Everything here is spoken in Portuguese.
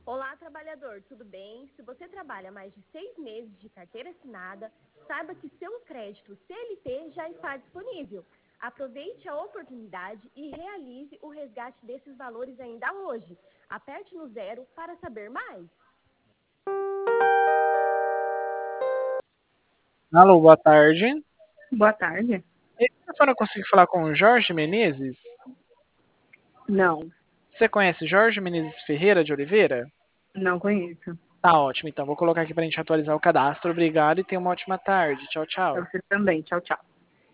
Olá, trabalhador, tudo bem? Se você trabalha mais de 6 meses de carteira assinada, saiba que seu crédito CLT já está disponível. Aproveite a oportunidade e realize o resgate desses valores ainda hoje. Aperte no 0 para saber mais. Alô, boa tarde. Boa tarde. Esse telefone eu consigo falar com o Jorge Menezes? Não, Você conhece Jorge Menezes Ferreira de Oliveira? não conheço. Tá ótimo, então vou colocar aqui pra gente atualizar o cadastro. Obrigado e tenha uma ótima tarde. Tchau, Pra tchau. você também. Tchau, tchau.